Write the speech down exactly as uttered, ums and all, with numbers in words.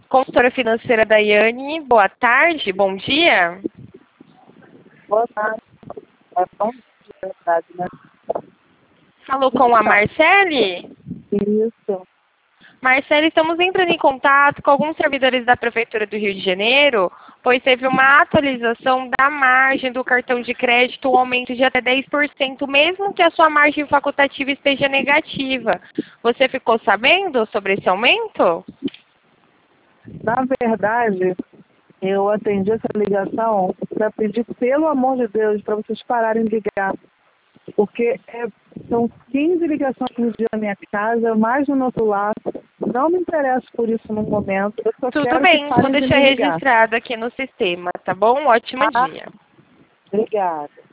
consultora financeira Daiane. Boa tarde, bom dia. Boa tarde. É bom de verdade, né? Falou com a Marcele? Isso. Marcele, estamos entrando em contato com alguns servidores da Prefeitura do Rio de Janeiro, pois teve uma atualização da margem do cartão de crédito, um aumento de até dez por cento, mesmo que a sua margem facultativa esteja negativa. Você ficou sabendo sobre esse aumento? Na verdade, eu atendi essa ligação para pedir, pelo amor de Deus, para vocês pararem de ligar. Porque é, são quinze ligações por dia na minha casa, mais no nosso lar. Não me interesso por isso no momento. Eu só Tudo quero bem, que vou parem de deixar me ligar. registrado aqui no sistema, tá bom? Um ótimo Tá? dia. Obrigada.